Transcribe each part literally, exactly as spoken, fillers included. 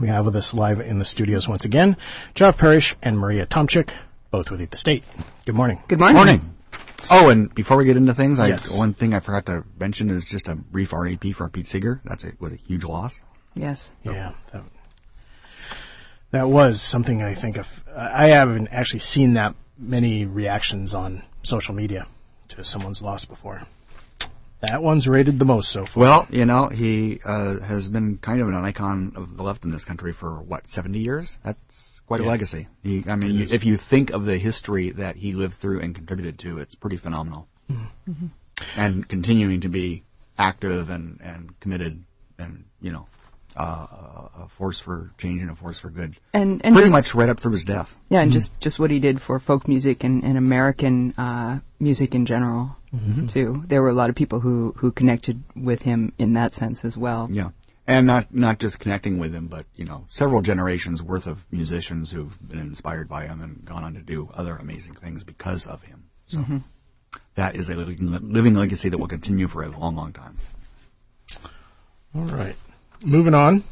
We have with us live in the studios once again, Geoff Parrish and Maria Tomczyk, both with the state. Good morning. Good morning. Morning. Oh, and before we get into things, I, yes. one thing I forgot to mention is just a brief R I P for Pete Seeger. That's a, was a huge loss. Yes. So. Yeah. That, that was something I think of. I haven't actually seen that many reactions on social media to someone's loss before. That one's rated the most so far. Well, you know, he uh, has been kind of an icon of the left in this country for, what, seventy years? That's quite yeah. a legacy. He, I mean, if you think of the history that he lived through and contributed to, it's pretty phenomenal. Mm-hmm. And continuing to be active and, and committed and, you know, uh, a force for change and a force for good. And, and pretty just, much right up through his death. Yeah, and mm-hmm. just, just what he did for folk music and, and American uh, music in general. Mm-hmm. Too. There were a lot of people who, who connected with him in that sense as well. Yeah. And not not just connecting with him, but, you know, several generations worth of musicians who've been inspired by him and gone on to do other amazing things because of him. So mm-hmm. that is a living, living legacy that will continue for a long, long time. All right. Moving on.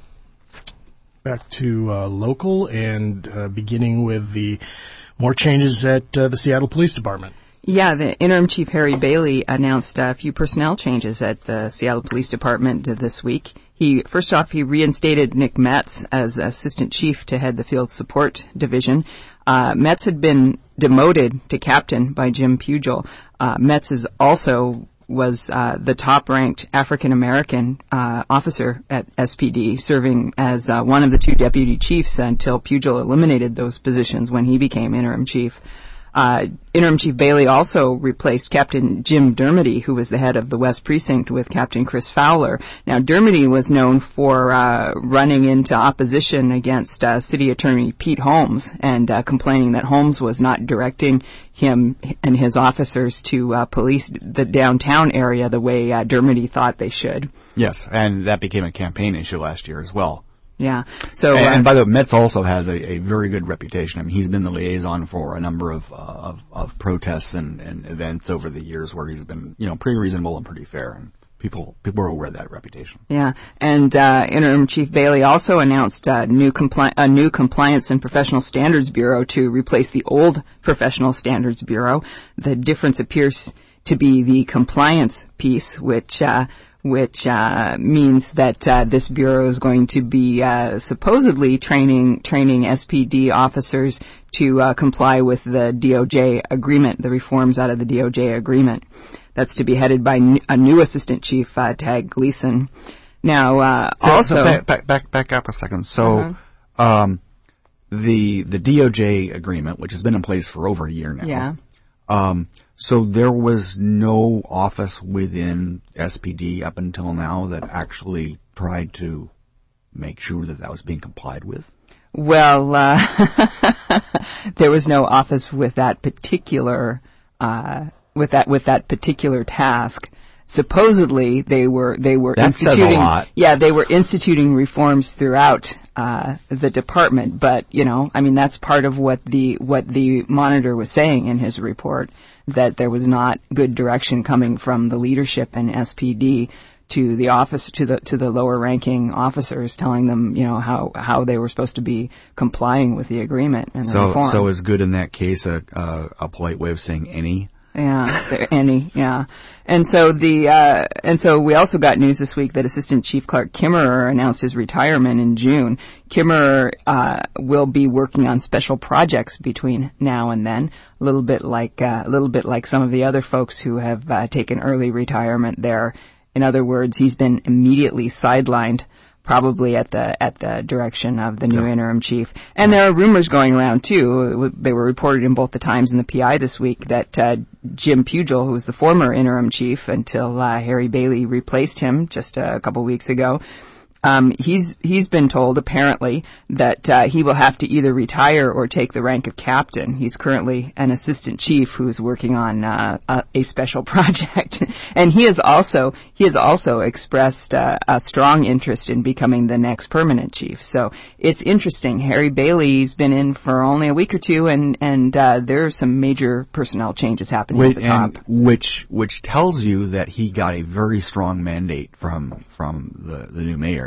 Back to uh, local and uh, beginning with the more changes at uh, the Seattle Police Department. Yeah, the interim chief, Harry Bailey, announced a few personnel changes at the Seattle Police Department this week. He, first off, he reinstated Nick Metz as assistant chief to head the field support division. Uh, Metz had been demoted to captain by Jim Pugel. Uh, Metz is also was uh, the top-ranked African-American uh, officer at S P D, serving as uh, one of the two deputy chiefs until Pugel eliminated those positions when he became interim chief. Uh, Interim Chief Bailey also replaced Captain Jim Dermody, who was the head of the West Precinct, with Captain Chris Fowler. Now, Dermody was known for uh, running into opposition against uh, City Attorney Pete Holmes and uh, complaining that Holmes was not directing him and his officers to uh, police the downtown area the way uh, Dermody thought they should. Yes, and that became a campaign issue last year as well. Yeah. So, and, uh, and by the way, Metz also has a, a very good reputation. I mean, he's been the liaison for a number of uh, of, of protests and, and events over the years where he's been, you know, pretty reasonable and pretty fair, and people people are aware of that reputation. Yeah. And uh, Interim Chief Bailey also announced a new compli- a new Compliance and Professional Standards Bureau to replace the old Professional Standards Bureau. The difference appears to be the compliance piece, which uh, which uh, means that uh, this bureau is going to be uh, supposedly training training S P D officers to uh, comply with the D O J agreement, the reforms out of the D O J agreement. That's to be headed by n- a new assistant chief, uh, Tag Gleason. Now, uh, so, also so back, back back back up a second. So, uh-huh. um, the the D O J agreement, which has been in place for over a year now. Yeah. Um, so there was no office within S P D up until now that actually tried to make sure that that was being complied with? Well, uh, there was no office with that particular, uh, with that, with that particular task. Supposedly they were, they were that instituting, says a lot. yeah, they were instituting reforms throughout, uh, the department. But, you know, I mean, that's part of what the, what the monitor was saying in his report, that there was not good direction coming from the leadership in S P D to the office, to the, to the lower ranking officers, telling them, you know, how, how they were supposed to be complying with the agreement and the so, reform. So is good in that case a, a, a polite way of saying any? Yeah, any, yeah. And so the, uh, and so we also got news this week that Assistant Chief Clark Kimmerer announced his retirement in June. Kimmerer, uh, will be working on special projects between now and then, a little bit like, uh, a little bit like some of the other folks who have, uh, taken early retirement there. In other words, he's been immediately sidelined, probably at the at the direction of the new yeah. interim chief. And there are rumors going around, too. They were reported in both the Times and the P I this week that uh, Jim Pugel, who was the former interim chief until uh, Harry Bailey replaced him just a couple weeks ago, Um, he's he's been told apparently that uh, he will have to either retire or take the rank of captain. He's currently an assistant chief who's working on uh, a, a special project, and he has also he has also expressed uh, a strong interest in becoming the next permanent chief. So it's interesting. Harry Bailey's been in for only a week or two, and and uh, there are some major personnel changes happening Wait, at the top, which which tells you that he got a very strong mandate from from the, the new mayor.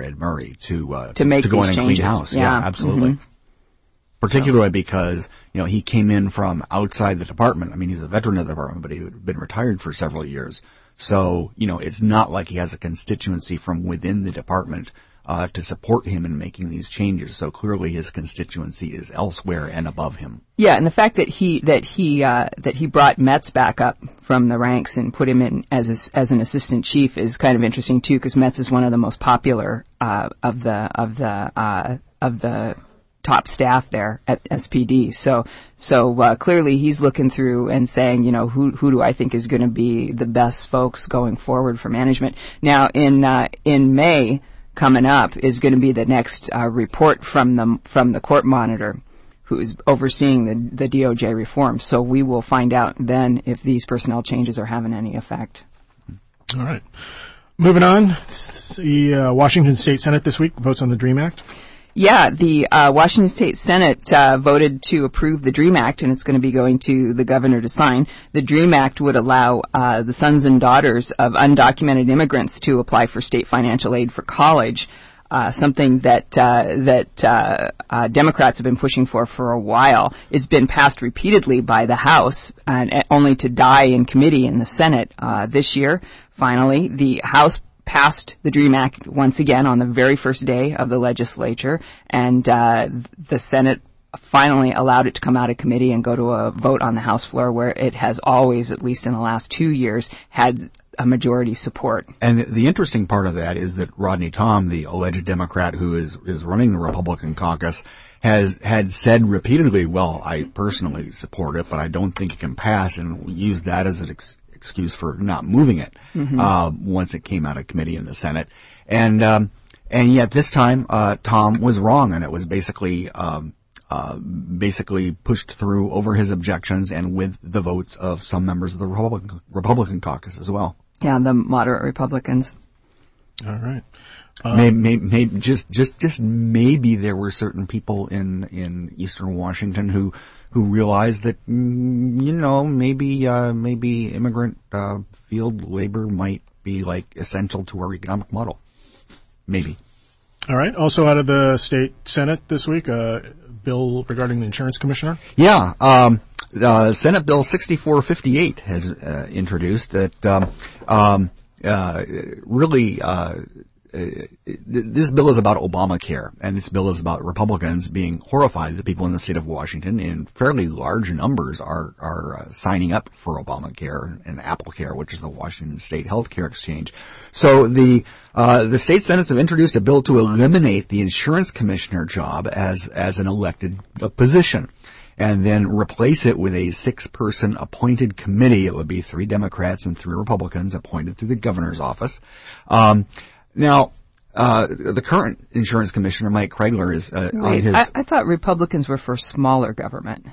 Ed Murray to uh, to make to go these in and changes. clean house. Yeah, yeah absolutely. Mm-hmm. Particularly so. Because, you know, he came in from outside the department. I mean, he's a veteran of the department, but he'd been retired for several years. So, you know, it's not like he has a constituency from within the department uh, to support him in making these changes. So clearly his constituency is elsewhere and above him. Yeah, and the fact that he that he uh, that he brought Metz back up from the ranks and put him in as a, as an assistant chief is kind of interesting too, because Metz is one of the most popular uh, of the of the uh, of the top staff there at S P D. So so uh, clearly he's looking through and saying, you know, who who do I think is going to be the best folks going forward for management. Now in uh, in May coming up is going to be the next uh, report from the from the court monitor, who is overseeing the, the D O J reform. So we will find out then if these personnel changes are having any effect. All right. Moving on, the uh, Washington State Senate this week votes on the DREAM Act. Yeah, the uh, Washington State Senate uh, voted to approve the DREAM Act, and it's going to be going to the governor to sign. The DREAM Act would allow uh, the sons and daughters of undocumented immigrants to apply for state financial aid for college. Uh, something that uh, that uh, uh, Democrats have been pushing for for a while. It's been passed repeatedly by the House, and uh, only to die in committee in the Senate uh, this year. Finally, the House passed the DREAM Act once again on the very first day of the legislature, and uh, the Senate finally allowed it to come out of committee and go to a vote on the House floor, where it has always, at least in the last two years, had a majority support. And the interesting part of that is that Rodney Tom, the alleged Democrat who is is running the Republican caucus, has had said repeatedly, well, I personally support it, but I don't think it can pass, and use that as an ex- excuse for not moving it mm-hmm. uh, once it came out of committee in the Senate. And um, and yet this time uh, Tom was wrong, and it was basically um, uh, basically pushed through over his objections and with the votes of some members of the Republican Republican caucus as well. Yeah, the moderate Republicans. All right. Um, maybe, maybe, maybe just, just, just maybe there were certain people in, in Eastern Washington who, who realized that, mm, you know, maybe, uh, maybe immigrant, uh, field labor might be like essential to our economic model. Maybe. All right. Also out of the state Senate this week, a bill regarding the insurance commissioner. Yeah. Um, Uh, Senate Bill sixty-four fifty-eight has uh, introduced that um, um, uh, really uh, uh, this bill is about Obamacare, and this bill is about Republicans being horrified that people in the state of Washington in fairly large numbers are are uh, signing up for Obamacare and AppleCare, which is the Washington State Healthcare Exchange. So the uh, the state senates have introduced a bill to eliminate the insurance commissioner job as as an elected uh, position, and then replace it with a six-person appointed committee. It would be three Democrats and three Republicans appointed through the governor's office. Um, now, uh, the current insurance commissioner, Mike Kreidler, is uh, Wait, on his... I, I thought Republicans were for smaller government.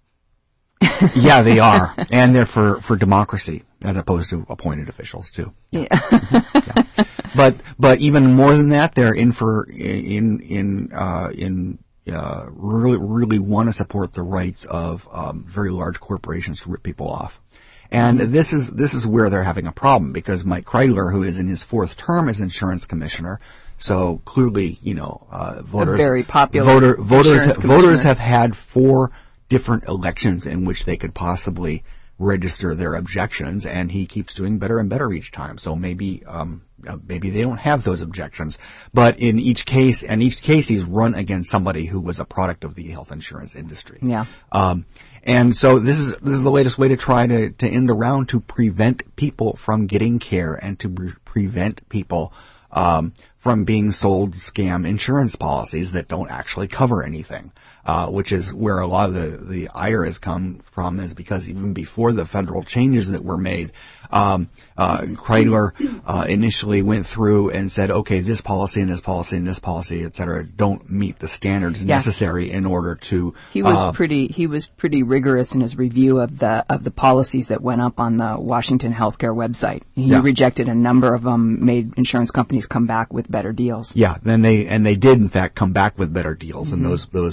Yeah, they are. And they're for, for democracy, as opposed to appointed officials, too. Yeah. yeah. But, but even more than that, they're in for, in, in, uh, in, Uh, really, really want to support the rights of um, very large corporations to rip people off, and mm-hmm. this is this is where they're having a problem, because Mike Kreidler, who is in his fourth term as insurance commissioner, so clearly, you know, uh, voters, a very popular voter, voters, ha- voters have had four different elections in which they could possibly register their objections, and he keeps doing better and better each time. So maybe, um, uh, maybe they don't have those objections. But in each case, and each case he's run against somebody who was a product of the health insurance industry. Yeah. Um, and so this is, this is the latest way to try to, to end around to prevent people from getting care and to pre- prevent people, um, from being sold scam insurance policies that don't actually cover anything. Uh, which is where a lot of the, the ire has come from, is because even before the federal changes that were made, um, uh, Kreidler, uh, initially went through and said, okay, this policy and this policy and this policy, et cetera, don't meet the standards yeah. necessary in order to, he was uh, pretty, he was pretty rigorous in his review of the, of the policies that went up on the Washington healthcare website. He yeah. rejected a number of them, made insurance companies come back with better deals. Yeah, then they, and they did in fact come back with better deals, mm-hmm. and those, those plans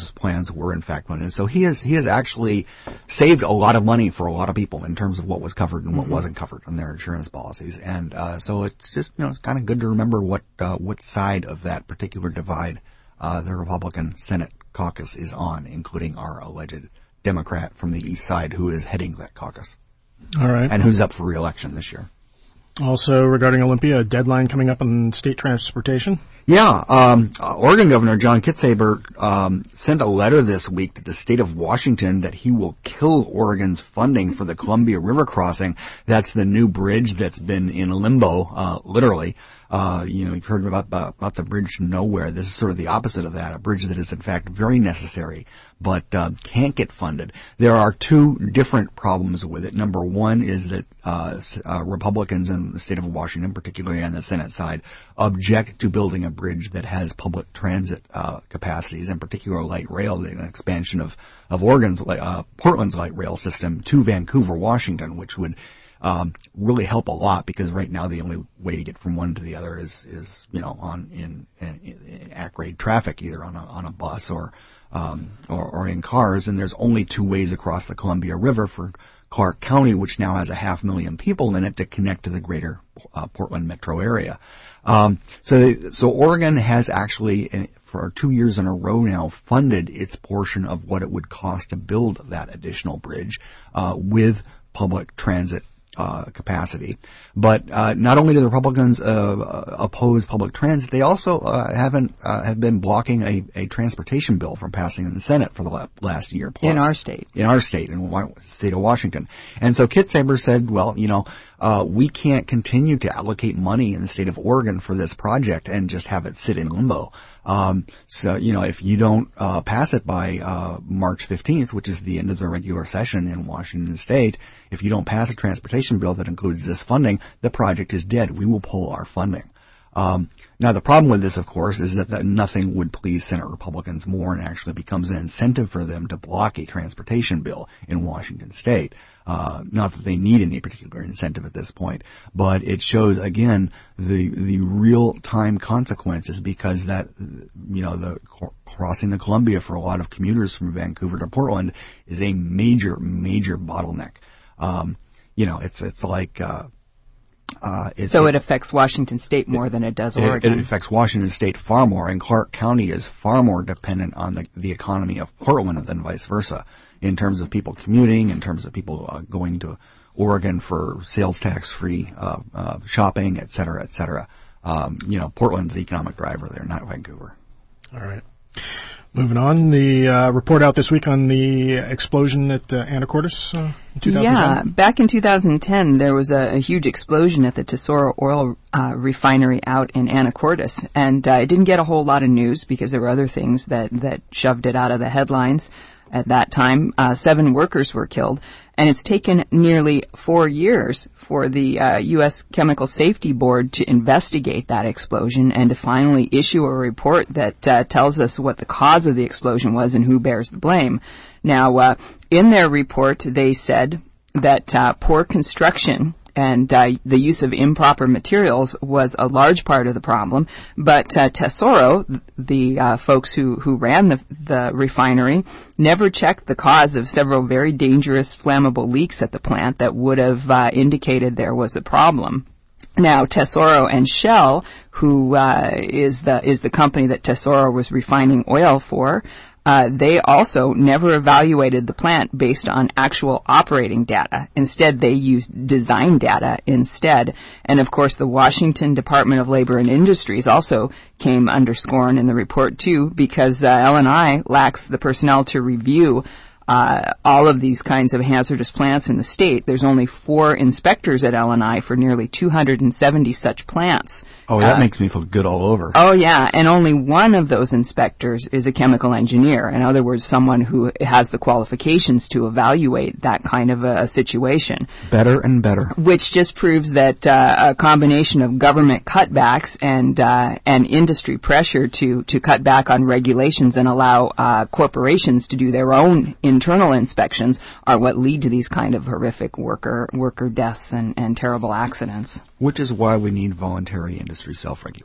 plans were in fact funded. So he has he has actually saved a lot of money for a lot of people in terms of what was covered and what mm-hmm. wasn't covered on their insurance policies. And uh, so it's just you know it's kind of good to remember what uh, what side of that particular divide uh, the Republican Senate caucus is on, including our alleged Democrat from the east side who is heading that caucus. All right. And who's up for re-election this year. Also, regarding Olympia, a deadline coming up on state transportation. Yeah, um, uh, Oregon Governor John Kitzhaber um, sent a letter this week to the state of Washington that he will kill Oregon's funding for the Columbia River crossing. That's the new bridge that's been in limbo, uh, literally. Uh, you know, you've heard about, about, about the bridge to nowhere. This is sort of the opposite of that, a bridge that is in fact very necessary, but uh, can't get funded. There are two different problems with it. Number one is that uh, uh, Republicans in the state of Washington, particularly on the Senate side, object to building a bridge that has public transit uh, capacities, in particular light rail, an expansion of, of Oregon's, uh, Portland's light rail system to Vancouver, Washington, which would Um, really help a lot because right now the only way to get from one to the other is, is you know, on in, in, in at-grade traffic, either on a on a bus or, um, or or in cars. And there's only two ways across the Columbia River for Clark County, which now has a half million people in it, to connect to the greater uh, Portland metro area. Um, so so Oregon has actually, for two years in a row now, funded its portion of what it would cost to build that additional bridge uh, with public transit Uh, capacity. But uh, not only do the Republicans uh, oppose public transit, they also uh, haven't uh, have been blocking a, a transportation bill from passing in the Senate for the last year plus. In our state. In our state, in the state of Washington. And so Kitzhaber said, well, you know, uh, we can't continue to allocate money in the state of Oregon for this project and just have it sit in limbo. Um, so, you know, if you don't uh, pass it by uh, March fifteenth, which is the end of the regular session in Washington State, if you don't pass a transportation bill that includes this funding, the project is dead. We will pull our funding. Um, now, the problem with this, of course, is that, that nothing would please Senate Republicans more and actually becomes an incentive for them to block a transportation bill in Washington State. Uh, not that they need any particular incentive at this point, but it shows, again, the the real-time consequences, because that, you know, the crossing the Columbia for a lot of commuters from Vancouver to Portland is a major, major bottleneck. Um, you know, it's it's like uh, uh, it, so it, it affects Washington State more it, than it does it, Oregon. It affects Washington State far more, and Clark County is far more dependent on the the economy of Portland than vice versa, in terms of people commuting, in terms of people uh, going to Oregon for sales tax-free uh, uh, shopping, et cetera, et cetera. Um, you know, Portland's the economic driver there, not Vancouver. All right. Moving on, the uh, report out this week on the explosion at uh, Anacortes uh, in two thousand ten. Yeah, back in two thousand ten, there was a, a huge explosion at the Tesoro oil uh, refinery out in Anacortes, and uh, it didn't get a whole lot of news because there were other things that, that shoved it out of the headlines. At that time, uh, seven workers were killed, and it's taken nearly four years for the uh, U S Chemical Safety Board to investigate that explosion and to finally issue a report that uh, tells us what the cause of the explosion was and who bears the blame. Now, uh, in their report, they said that uh, poor construction and uh, the use of improper materials was a large part of the problem. But uh, Tesoro, the uh, folks who, who ran the, the refinery, never checked the cause of several very dangerous flammable leaks at the plant that would have uh, indicated there was a problem. Now, Tesoro and Shell, who uh, is the is the company that Tesoro was refining oil for, Uh, they also never evaluated the plant based on actual operating data. Instead, they used design data instead. And of course, the Washington Department of Labor and Industries also came under scorn in the report too, because uh, L and I lacks the personnel to review Uh, all of these kinds of hazardous plants in the state. There's only four inspectors at L and I for nearly two hundred seventy such plants. Oh, that uh, makes me feel good all over. Oh, yeah, and only one of those inspectors is a chemical engineer. In other words, someone who has the qualifications to evaluate that kind of a, a situation. Better and better. Which just proves that uh, a combination of government cutbacks and uh, and industry pressure to, to cut back on regulations and allow uh, corporations to do their own internal inspections are what lead to these kind of horrific worker worker deaths and, and terrible accidents. Which is why we need voluntary industry self-regulation.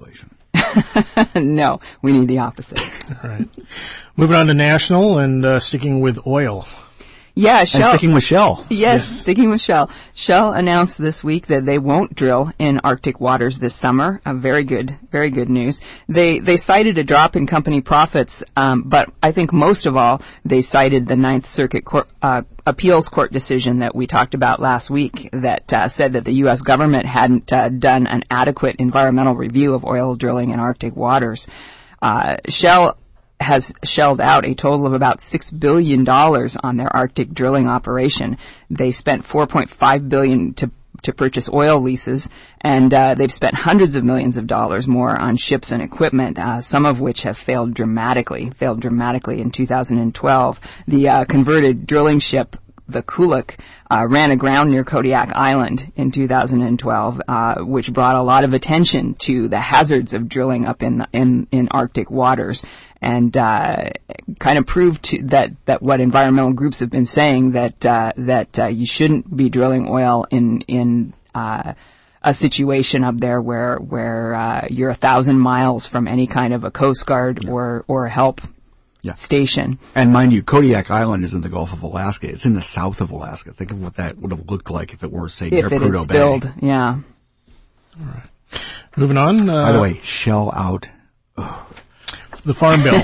No, we need the opposite. All right. Moving on to national and uh, sticking with oil. Yeah, Shell. And sticking with Shell. Yes, Yes. sticking with Shell. Shell announced this week that they won't drill in Arctic waters this summer. Uh, very good, very good news. They they cited a drop in company profits, um, but I think most of all they cited the Ninth Circuit Court, uh, Appeals Court decision that we talked about last week that uh, said that the U S government hadn't uh, done an adequate environmental review of oil drilling in Arctic waters. Uh, Shell has shelled out a total of about six billion dollars on their Arctic drilling operation. They spent four point five billion dollars to to purchase oil leases, and uh, they've spent hundreds of millions of dollars more on ships and equipment, uh, some of which have failed dramatically, failed dramatically in two thousand twelve. The uh, converted drilling ship, the Kuluk, uh, ran aground near Kodiak Island in two thousand twelve, uh, which brought a lot of attention to the hazards of drilling up in in, in Arctic waters, and uh, kind of proved to, that that what environmental groups have been saying, that uh, that uh, you shouldn't be drilling oil in in uh, a situation up there where where uh, you're a thousand miles from any kind of a Coast Guard yeah. or or help. Yeah. Station. And mind you, Kodiak Island is in the Gulf of Alaska. It's in the south of Alaska. Think of what that would have looked like if it were, say, near Prudhoe Bay. If it had spilled, yeah. All right. Moving on. Uh, By the way, shell out. Ugh. The Farm Bill.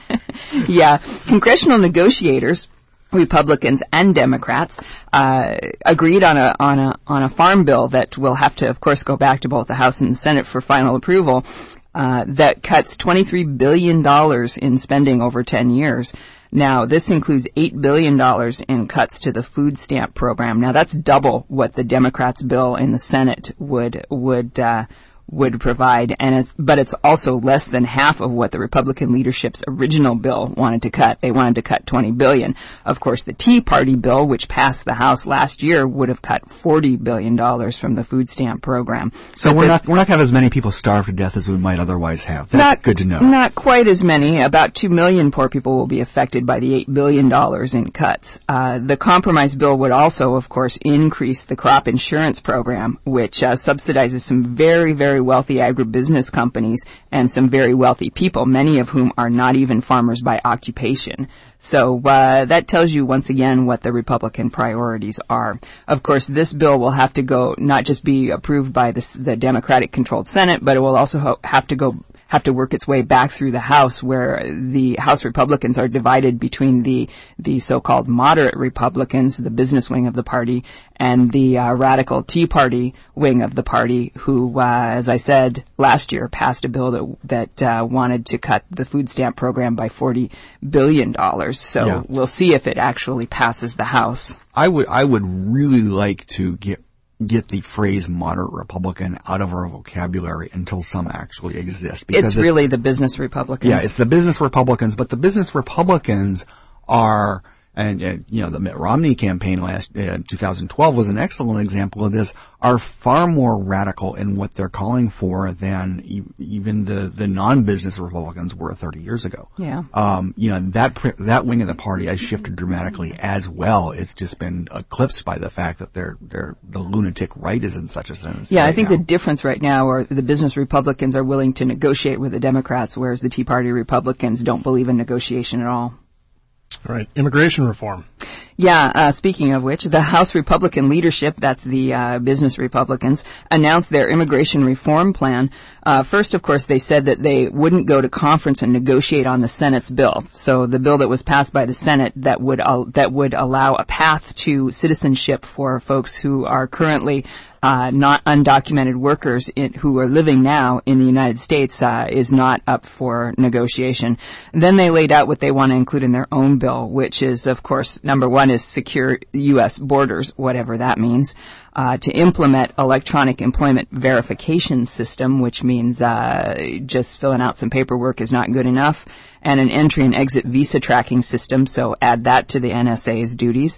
Yeah. Congressional negotiators, Republicans and Democrats, uh, agreed on a on a on a farm bill that will have to, of course, go back to both the House and the Senate for final approval. Uh, that cuts twenty-three billion dollars in spending over ten years. Now, this includes eight billion dollars in cuts to the food stamp program. Now, that's double what the Democrats' bill in the Senate would would uh, would provide, and it's but it's also less than half of what the Republican leadership's original bill wanted to cut. They wanted to cut twenty billion dollars. Of course, the Tea Party bill, which passed the House last year, would have cut forty billion dollars from the food stamp program. So but we're this, not we're not going to have as many people starve to death as we might otherwise have. That's not, good to know. Not quite as many. About two million poor people will be affected by the eight billion dollars in cuts. Uh, the compromise bill would also, of course, increase the crop insurance program, which uh, subsidizes some very, very wealthy agribusiness companies and some very wealthy people, many of whom are not even farmers by occupation. So uh, that tells you once again what the Republican priorities are. Of course, this bill will have to go, not just be approved by the, the Democratic-controlled Senate, but it will also ho- have to go have to work its way back through the House, where the House Republicans are divided between the the so-called moderate Republicans, the business wing of the party, and the uh, radical Tea Party wing of the party, who, uh, as I said last year, passed a bill that that uh, wanted to cut the food stamp program by forty billion dollars. So yeah. We'll see if it actually passes the House. I would I would really like to get get the phrase moderate Republican out of our vocabulary until some actually exist. Because it's really it's, the business Republicans. Yeah, it's the business Republicans, but the business Republicans are, and, and you know, the Mitt Romney campaign last uh, two thousand twelve was an excellent example of this, are far more radical in what they're calling for than e- even the, the non-business Republicans were thirty years ago. Yeah. Um, you know, that that wing of the party has shifted dramatically as well. It's just been eclipsed by the fact that they're, they're, the lunatic right is in such a sense. Yeah, right I think now. the difference right now are the business Republicans are willing to negotiate with the Democrats, whereas the Tea Party Republicans don't believe in negotiation at all. All right, immigration reform. Yeah, uh, speaking of which, the House Republican leadership, that's the uh, business Republicans, announced their immigration reform plan. Uh, first, of course, they said that they wouldn't go to conference and negotiate on the Senate's bill. So the bill that was passed by the Senate that would uh, that would allow a path to citizenship for folks who are currently uh, not undocumented workers in, who are living now in the United States uh, is not up for negotiation. Then they laid out what they want to include in their own bill, which is, of course, number one is secure U S borders, whatever that means, uh, to implement electronic employment verification system, which means uh, just filling out some paperwork is not good enough, and an entry and exit visa tracking system, so add that to the N S A's duties.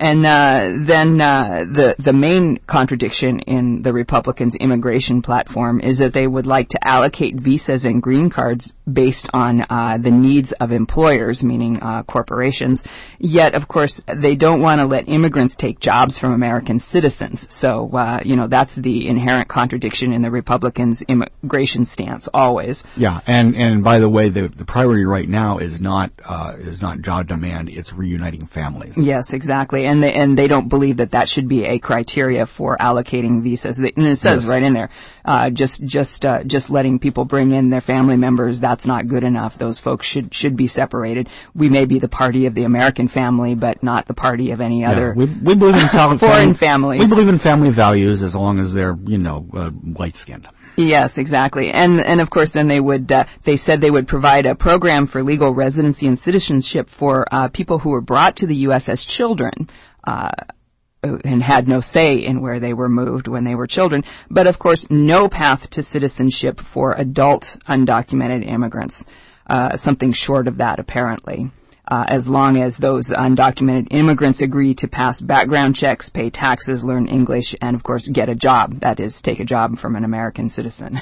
And uh, then uh, the the main contradiction in the Republicans' immigration platform is that they would like to allocate visas and green cards based on uh, the needs of employers, meaning uh, corporations. Yet, of course, they don't want to let immigrants take jobs from American citizens. So, uh, you know, that's the inherent contradiction in the Republicans' immigration stance always. Yeah, and and by the way, the the priority right now is not uh, is not job demand; it's reuniting families. Yes, exactly. And they, and they don't believe that that should be a criteria for allocating visas. And it says yes. right in there, uh, just, just, uh, just letting people bring in their family members, that's not good enough. Those folks should, should be separated. We may be the party of the American family, but not the party of any yeah, other we, we believe in fam- foreign families. We believe in family values as long as they're, you know, uh, light-skinned. Yes, exactly. And, and of course then they would, uh, they said they would provide a program for legal residency and citizenship for, uh, people who were brought to the U S as children, uh, and had no say in where they were moved when they were children. But of course, no path to citizenship for adult undocumented immigrants. Uh, something short of that apparently. Uh, as long as those undocumented immigrants agree to pass background checks, pay taxes, learn English, and of course get a job. That is, take a job from an American citizen.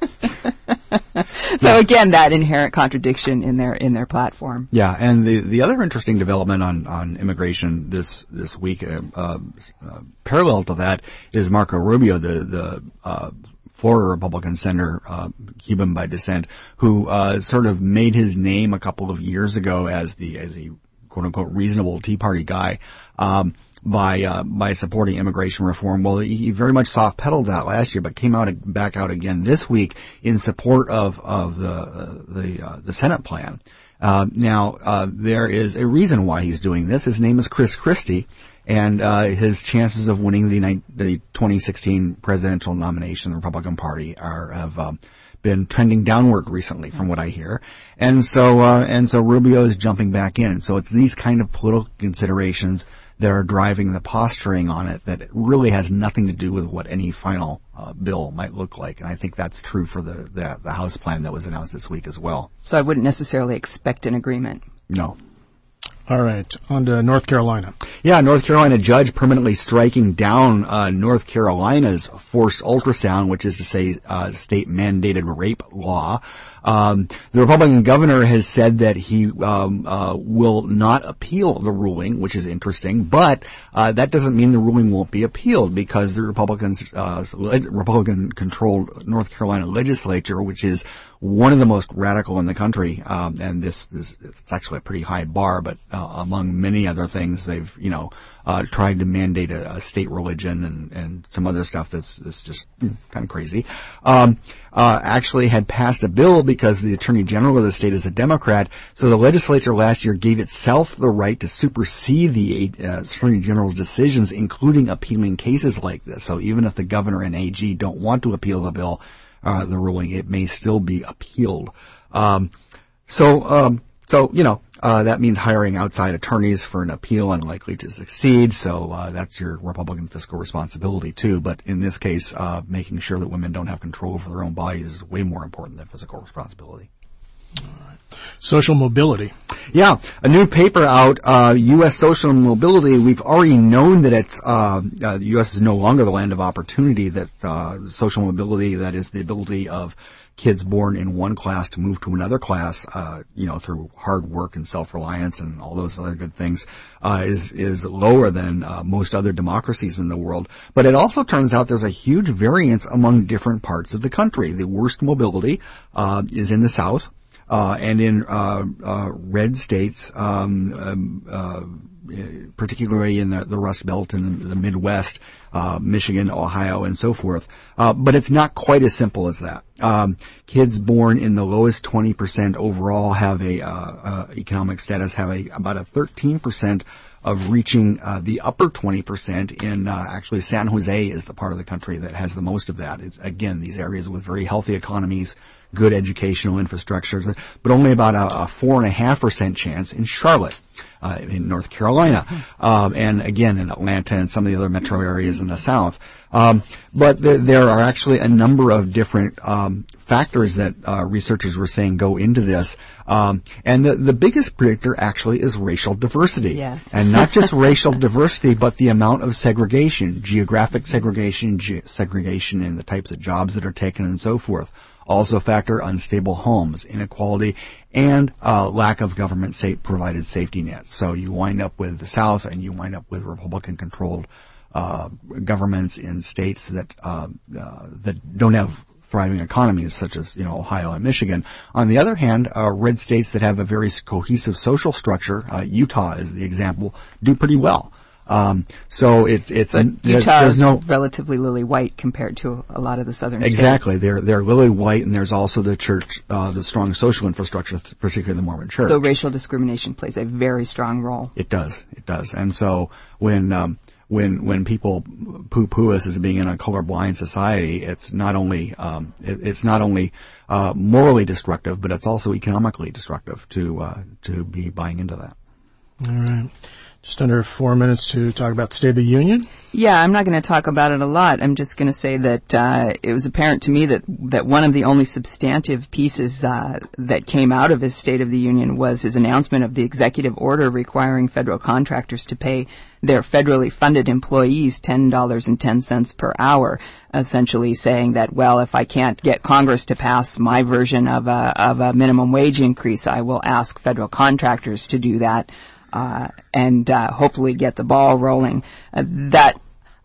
So again, that inherent contradiction in their in their platform. Yeah, and the the other interesting development on on immigration this this week, uh, uh, parallel to that, is Marco Rubio, the the uh, Florida Republican senator, uh, Cuban by descent, who uh, sort of made his name a couple of years ago as the as a quote unquote reasonable Tea Party guy um, by uh, by supporting immigration reform. Well, he very much soft pedaled that last year, but came out back out again this week in support of of the uh, the uh, the Senate plan. Uh, now uh, there is a reason why he's doing this. His name is Chris Christie. And uh, his chances of winning the, the twenty sixteen presidential nomination, the Republican Party, are have um, been trending downward recently, from what I hear. And so, uh, and so Rubio is jumping back in. So it's these kind of political considerations that are driving the posturing on it that really has nothing to do with what any final uh, bill might look like. And I think that's true for the, the the House plan that was announced this week as well. So I wouldn't necessarily expect an agreement. No. All right, on to North Carolina. Yeah, North Carolina judge permanently striking down uh, North Carolina's forced ultrasound, which is to say uh, state-mandated rape law. Um, the Republican governor has said that he um, uh, will not appeal the ruling, which is interesting, but uh, that doesn't mean the ruling won't be appealed because the Republicans, uh, Republican-controlled North Carolina legislature, which is one of the most radical in the country, um, and this, this it's actually a pretty high bar, but uh, among many other things, they've you know uh, tried to mandate a, a state religion and, and some other stuff that's, that's just kind of crazy. Um, uh, actually had passed a bill because the Attorney General of the state is a Democrat, so the legislature last year gave itself the right to supersede the uh, Attorney General's decisions, including appealing cases like this. So even if the governor and A G don't want to appeal the bill, uh, the ruling, it may still be appealed. Um, so, um, so, you know, uh, that means hiring outside attorneys for an appeal unlikely to succeed. So, uh, that's your Republican fiscal responsibility too. But in this case, uh, making sure that women don't have control over their own bodies is way more important than physical responsibility. All right. Social mobility. Yeah, a new paper out, uh, U S social mobility. We've already known that it's, uh, uh, the U S is no longer the land of opportunity, that, uh, social mobility, that is the ability of kids born in one class to move to another class, uh, you know, through hard work and self-reliance and all those other good things, uh, is, is lower than, uh, most other democracies in the world. But it also turns out there's a huge variance among different parts of the country. The worst mobility, uh, is in the South. Uh, and in, uh, uh, red states, um, um, uh, particularly in the, the Rust Belt and the Midwest, uh, Michigan, Ohio, and so forth. Uh, but it's not quite as simple as that. Um, kids born in the lowest twenty percent overall have a, uh, uh, economic status, have a, about a thirteen percent of reaching, uh, the upper twenty percent in, uh, actually San Jose is the part of the country that has the most of that. It's, again, these areas with very healthy economies, good educational infrastructure, but only about a, a four and a half percent chance in Charlotte. uh, in North Carolina, um, and again in Atlanta and some of the other metro areas in the South. Um, but there, there are actually a number of different um, factors that uh, researchers were saying go into this. Um, and the, the biggest predictor actually is racial diversity. Yes. And not just racial diversity, but the amount of segregation, geographic segregation, ge- segregation in the types of jobs that are taken and so forth. Also factor unstable homes, inequality, and uh, lack of government sa- provided safety nets. So you wind up with the South and you wind up with Republican-controlled uh, governments in states that uh, uh, that don't have thriving economies, such as, you know, Ohio and Michigan. On the other hand, uh, red states that have a very cohesive social structure, uh, Utah is the example, do pretty well. Um, so it's, it's, but an, Utah there's is no, relatively lily white compared to a lot of the southern exactly. states. They're, they're lily white, and there's also the church, uh, the strong social infrastructure, particularly the Mormon church. So racial discrimination plays a very strong role. It does. It does. And so when, um, when, when people poo-poo us as being in a colorblind society, it's not only, um, it, it's not only, uh, morally destructive, but it's also economically destructive to, uh, to be buying into that. All right. Just under four minutes to talk about State of the Union. Yeah, I'm not going to talk about it a lot. I'm just going to say that uh, it was apparent to me that that one of the only substantive pieces uh, that came out of his State of the Union was his announcement of the executive order requiring federal contractors to pay their federally funded employees ten dollars and ten cents per hour, essentially saying that, well, if I can't get Congress to pass my version of a, of a minimum wage increase, I will ask federal contractors to do that. Uh, and uh, hopefully get the ball rolling. Uh, that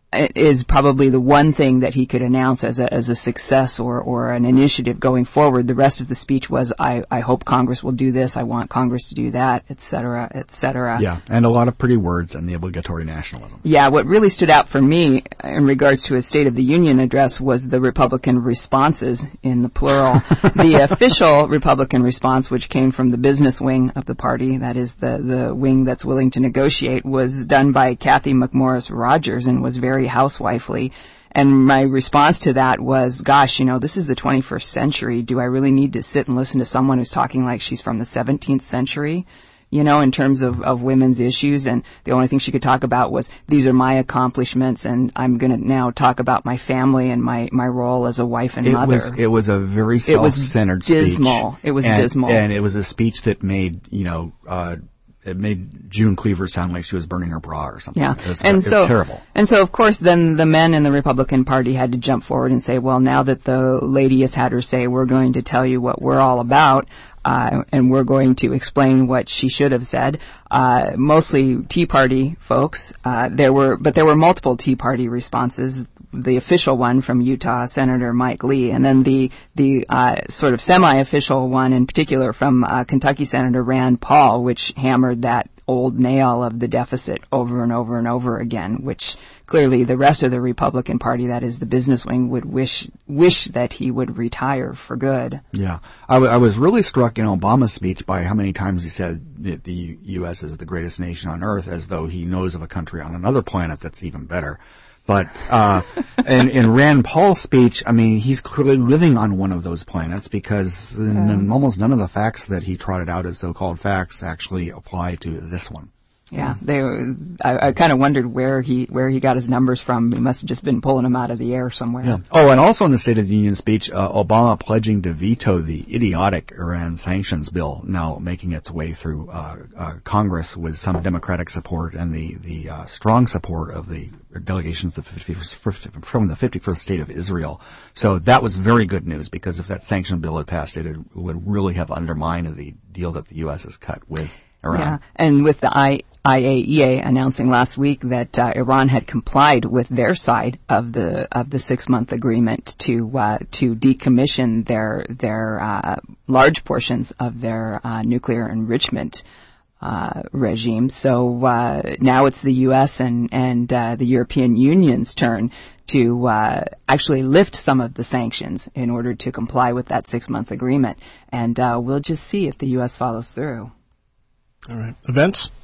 is probably the one thing that he could announce as a as a success or or an initiative going forward. The rest of the speech was, I, I hope Congress will do this, I want Congress to do that, et cetera, et cetera. Yeah, and a lot of pretty words and the obligatory nationalism. Yeah, what really stood out for me in regards to his State of the Union address was the Republican responses, in the plural. The official Republican response, which came from the business wing of the party, that is the, the wing that's willing to negotiate, was done by Kathy McMorris Rogers and was very housewifely. And my response to that was, gosh, you know, this is the twenty-first century. Do I really need to sit and listen to someone who's talking like she's from the seventeenth century? You know, in terms of, of women's issues, and the only thing she could talk about was, these are my accomplishments, and I'm going to now talk about my family and my, my role as a wife and it mother. Was, it was a very self-centered it was dismal. speech. It was and, dismal. And it was a speech that made, you know, uh, it made June Cleaver sound like she was burning her bra or something. Yeah, it was, and it so was terrible. And so, of course, then the men in the Republican Party had to jump forward and say, "Well, now that the lady has had her say, we're going to tell you what we're all about, uh, and we're going to explain what she should have said." Uh, mostly Tea Party folks. Uh, there were, but there were multiple Tea Party responses. The official one from Utah, Senator Mike Lee, and then the the uh, sort of semi-official one in particular from uh, Kentucky Senator Rand Paul, which hammered that old nail of the deficit over and over and over again, which clearly the rest of the Republican Party, that is the business wing, would wish wish that he would retire for good. Yeah. I, w- I was really struck in Obama's speech by how many times he said that the U S is the greatest nation on earth, as though he knows of a country on another planet that's even better. But uh in, in Rand Paul's speech, I mean, he's clearly living on one of those planets, because um, almost none of the facts that he trotted out as so-called facts actually apply to this one. Yeah, they. Were, I, I kind of wondered where he where he got his numbers from. He must have just been pulling them out of the air somewhere. Yeah. Oh, and also in the State of the Union speech, uh, Obama pledging to veto the idiotic Iran sanctions bill, now making its way through uh, uh, Congress with some Democratic support and the the uh, strong support of the delegation of the fifty-first, from the fifty-first state of Israel. So that was very good news, because if that sanction bill had passed, it would really have undermined the deal that the U S has cut with Iran. Yeah, and with the I. I A E A announcing last week that uh, Iran had complied with their side of the of the six month agreement to uh, to decommission their their uh, large portions of their uh, nuclear enrichment uh, regime. So uh, now it's the U S and and uh, the European Union's turn to uh, actually lift some of the sanctions in order to comply with that six month agreement, and uh, we'll just see if the U S follows through. All right, events.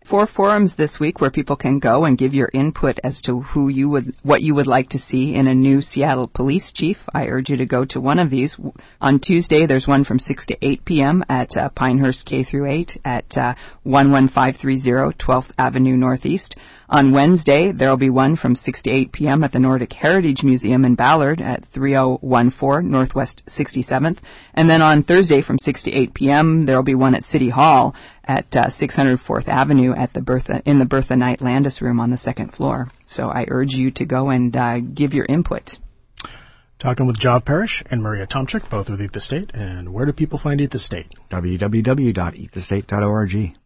four forums this week where people can go and give your input as to who you would, what you would like to see in a new Seattle police chief. I urge you to go to one of these. On Tuesday, there's one from six to eight p.m. at uh, Pinehurst K through eight at uh, one one five three zero twelfth Avenue Northeast. On Wednesday, there will be one from six to eight p.m. at the Nordic Heritage Museum in Ballard at three oh one four Northwest sixty-seventh. And then on Thursday from six to eight p.m., there will be one at City Hall at uh, six hundred fourth Avenue at the Bertha, in the Bertha Knight Landis Room on the second floor. So I urge you to go and uh, give your input. Talking with Job Parrish and Maria Tomczyk, both with Eat the State. And where do people find Eat the State? w w w dot eat the state dot org.